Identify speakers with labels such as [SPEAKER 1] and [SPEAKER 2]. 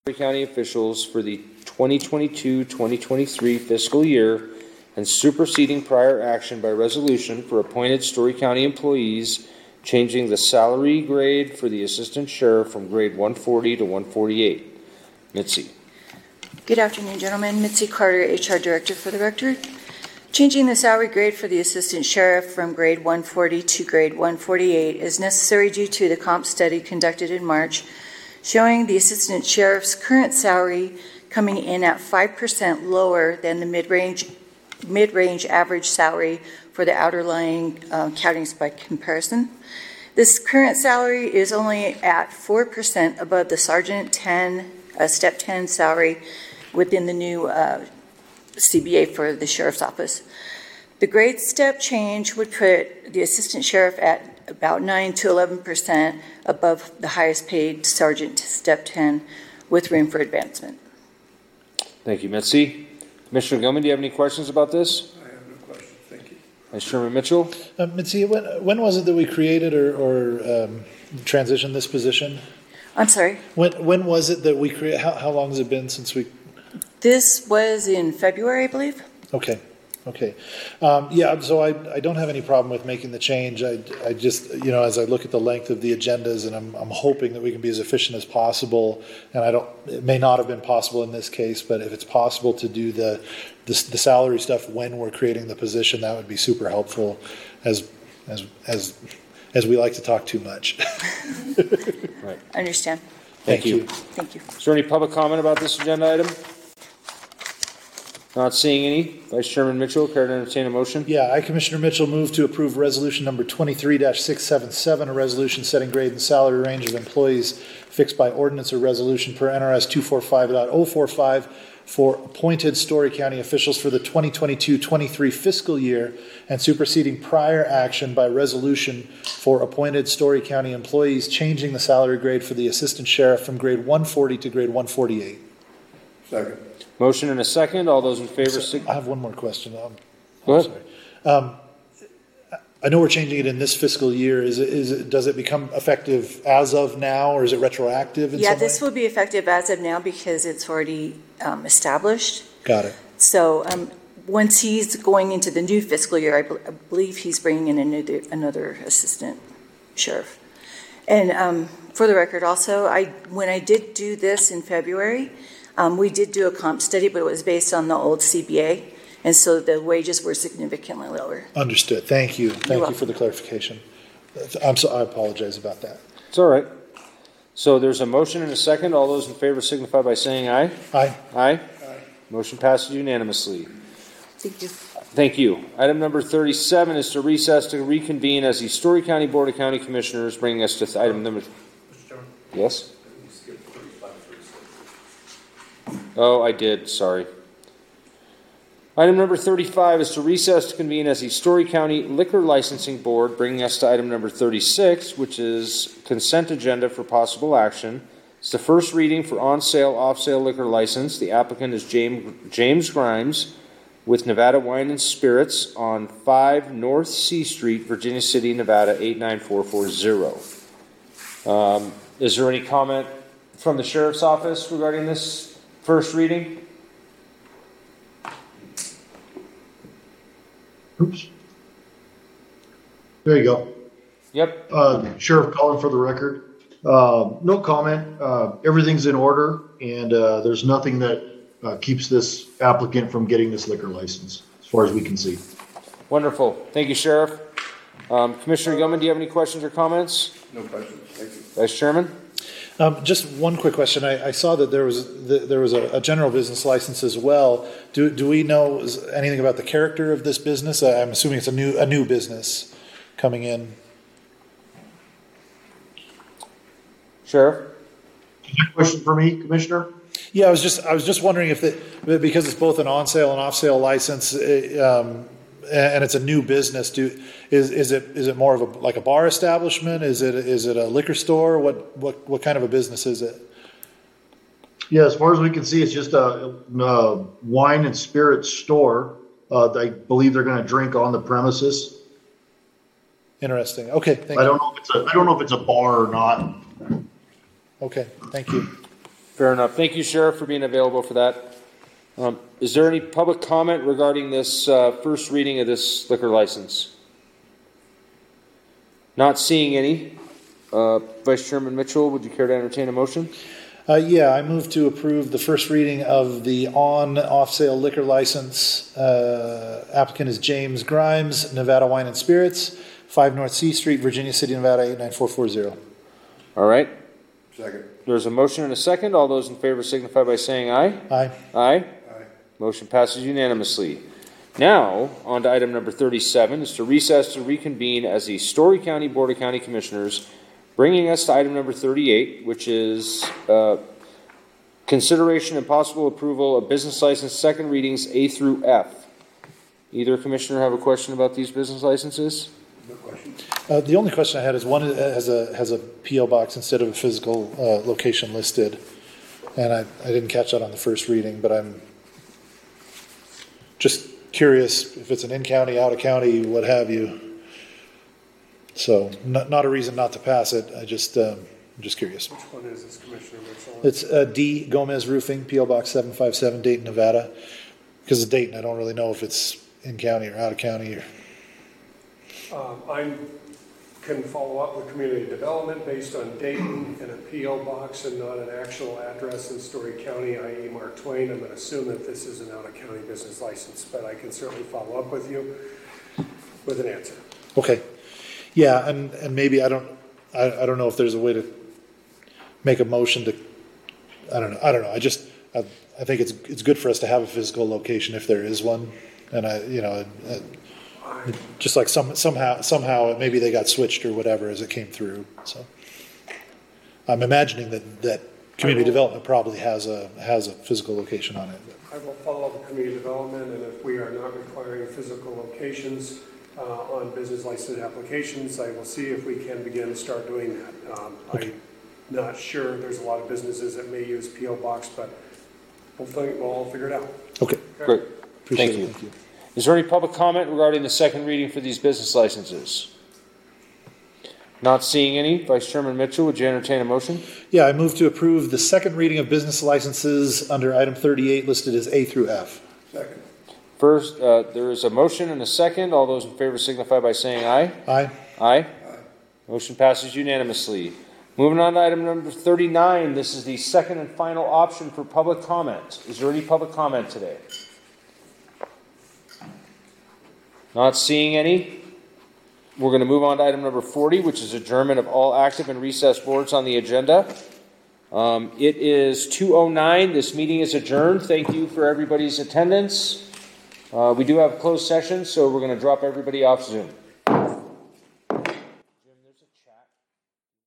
[SPEAKER 1] County officials for the 2022-2023 fiscal year and superseding prior action by resolution for appointed Story County employees, changing the salary grade for the assistant sheriff from grade 140 to 148. Mitzi.
[SPEAKER 2] Good afternoon, gentlemen. Mitzi Carter, HR Director for the record. Changing the salary grade for the assistant sheriff from grade 140 to grade 148 is necessary due to the comp study conducted in March, showing the assistant sheriff's current salary coming in at 5% lower than the mid-range average salary for the outer lying counties by comparison. This current salary is only at 4% above the Sergeant 10, Step 10 salary within the new CBA for the Sheriff's Office. The grade step change would put the Assistant Sheriff at about 9 to 11% above the highest paid Sergeant Step 10 with room for advancement.
[SPEAKER 1] Thank you, Mitzi. Commissioner Gilman, do you have any questions about this?
[SPEAKER 3] I have no questions. Thank you.
[SPEAKER 1] Vice Chairman Mitchell?
[SPEAKER 4] Mitzi, when was it that we created or transitioned this position?
[SPEAKER 2] I'm sorry?
[SPEAKER 4] When was it that we created? How long has it been since we?
[SPEAKER 2] This was in February, I believe.
[SPEAKER 4] Okay. Yeah, so I don't have any problem with making the change. I just, as I look at the length of the agendas, and I'm hoping that we can be as efficient as possible. And it may not have been possible in this case, but if it's possible to do the salary stuff when we're creating the position, that would be super helpful. As we like to talk too much.
[SPEAKER 1] Right.
[SPEAKER 2] I understand.
[SPEAKER 1] Thank you.
[SPEAKER 2] Thank you.
[SPEAKER 1] Is there any public comment about this agenda item? Not seeing any. Vice Chairman Mitchell, care to entertain a motion?
[SPEAKER 4] Yeah, I, Commissioner Mitchell, move to approve resolution number 23-677, a resolution setting grade and salary range of employees fixed by ordinance or resolution per NRS 245.045 for appointed Story County officials for the 2022-23 fiscal year and superseding prior action by resolution for appointed Story County employees, changing the salary grade for the assistant sheriff from grade 140 to grade 148.
[SPEAKER 3] Second.
[SPEAKER 1] Motion and a second. All those in favor.
[SPEAKER 4] I have one more question.
[SPEAKER 1] Go ahead.
[SPEAKER 4] Sorry. I know we're changing it in this fiscal year. Does it become effective as of now, or is it retroactive?
[SPEAKER 2] Yeah, this will be effective as of now because it's already established.
[SPEAKER 4] Got it.
[SPEAKER 2] So once he's going into the new fiscal year, I believe he's bringing in another assistant sheriff. And for the record, also, when I did do this in February. We did do a comp study, but it was based on the old CBA, and so the wages were significantly lower.
[SPEAKER 4] Understood. Thank you. Thank you for the clarification. I apologize about that.
[SPEAKER 1] It's all right. So there's a motion and a second. All those in favor signify by saying aye.
[SPEAKER 4] Aye.
[SPEAKER 1] Aye. Motion passes unanimously.
[SPEAKER 2] Thank you.
[SPEAKER 1] Thank you. Item number 37 is to recess to reconvene as the Story County Board of County Commissioners, bringing us to item number...
[SPEAKER 3] Mr. Chairman?
[SPEAKER 1] Yes?
[SPEAKER 3] You skipped 35, 36.
[SPEAKER 1] Oh, I did. Sorry. Item number 35 is to recess to convene as the Story County Liquor Licensing Board, bringing us to item number 36, which is consent agenda for possible action. It's the first reading for on-sale, off-sale liquor license. The applicant is James Grimes with Nevada Wine and Spirits on 5 North C Street, Virginia City, Nevada 89440. Is there any comment from the Sheriff's Office regarding this first reading?
[SPEAKER 5] Oops. There you go.
[SPEAKER 1] Yep.
[SPEAKER 5] Sheriff calling for the record. No comment. Everything's in order, and there's nothing that keeps this applicant from getting this liquor license, as far as we can see.
[SPEAKER 1] Wonderful. Thank you, Sheriff. Commissioner Gilman, do you have any questions or comments?
[SPEAKER 3] No questions. Thank you.
[SPEAKER 1] Vice Chairman?
[SPEAKER 4] Just one quick question. I saw that there was a general business license as well. Do we know anything about the character of this business? I'm assuming it's a new business coming in.
[SPEAKER 1] Sheriff?
[SPEAKER 5] Question for me, Commissioner?
[SPEAKER 4] Yeah, I was just wondering if because it's both an on-sale and off-sale license, and it's a new business. Is it more of a bar establishment? Is it a liquor store? What kind of a business is it?
[SPEAKER 5] Yeah, as far as we can see, it's just a wine and spirit store. I believe they're going to drink on the premises.
[SPEAKER 4] Interesting. Okay, thank you.
[SPEAKER 5] I don't know if it's a bar or not.
[SPEAKER 4] Okay, thank you.
[SPEAKER 1] Fair enough. Thank you, Sheriff, for being available for that. Is there any public comment regarding this first reading of this liquor license? Not seeing any. Vice Chairman Mitchell, would you care to entertain a motion?
[SPEAKER 4] Yeah, I move to approve the first reading of the on-off sale liquor license. Applicant is James Grimes, Nevada Wine and Spirits, 5 North C Street, Virginia City, Nevada 89440.
[SPEAKER 1] All right.
[SPEAKER 3] Second.
[SPEAKER 1] There's a motion and a second. All those in favor signify by saying aye.
[SPEAKER 4] Aye.
[SPEAKER 1] Aye.
[SPEAKER 3] Aye.
[SPEAKER 1] Motion passes unanimously. Now, on to item number 37, is to recess to reconvene as the Story County Board of County Commissioners, bringing us to item number 38, which is consideration and possible approval of business license second readings A through F. Either commissioner have a question about these business licenses?
[SPEAKER 3] No question.
[SPEAKER 4] The only question I had is one has a P.O. box instead of a physical location listed. And I didn't catch that on the first reading, but I'm just curious if it's an in-county, out-of-county, what have you. So not a reason not to pass it. I'm just curious.
[SPEAKER 3] Which one is this, Commissioner Mitchell?
[SPEAKER 4] It's D. Gomez Roofing, P.O. Box 757, Dayton, Nevada. Because of Dayton, I don't really know if it's in-county or out-of-county.
[SPEAKER 6] I can follow up with community development based on Dayton and a P.O. box and not an actual address in Story County, i.e. Mark Twain. I'm going to assume that this is an out-of-county business license, but I can certainly follow up with you with an answer.
[SPEAKER 4] Okay. Yeah, and maybe I don't know if there's a way to make a motion to, I don't know. I think it's good for us to have a physical location if there is one. And just like somehow maybe they got switched or whatever as it came through. So I'm imagining that community development probably has a physical location on it.
[SPEAKER 6] I will follow up with community development, and if we are not requiring physical locations on business license applications, I will see if we can begin to start doing that.
[SPEAKER 4] Okay.
[SPEAKER 6] I'm not sure. There's a lot of businesses that may use P.O. box, but we'll all figure it out.
[SPEAKER 4] Okay.
[SPEAKER 1] Great.
[SPEAKER 4] Appreciate
[SPEAKER 1] Thank
[SPEAKER 4] it.
[SPEAKER 1] you.
[SPEAKER 4] Thank you.
[SPEAKER 1] Is there any public comment regarding the second reading for these business licenses? Not seeing any. Vice Chairman Mitchell, would you entertain a motion?
[SPEAKER 4] Yeah, I move to approve the second reading of business licenses under item 38 listed as A through F.
[SPEAKER 3] Second.
[SPEAKER 1] First, there is a motion and a second. All those in favor signify by saying aye.
[SPEAKER 4] Aye.
[SPEAKER 1] Aye. Motion passes unanimously. Moving on to item number 39. This is the second and final option for public comment. Is there any public comment today? Not seeing any. We're going to move on to item number 40, which is adjournment of all active and recessed boards on the agenda. It is 2:09. This meeting is adjourned. Thank you for everybody's attendance. We do have a closed session, so we're going to drop everybody off Zoom.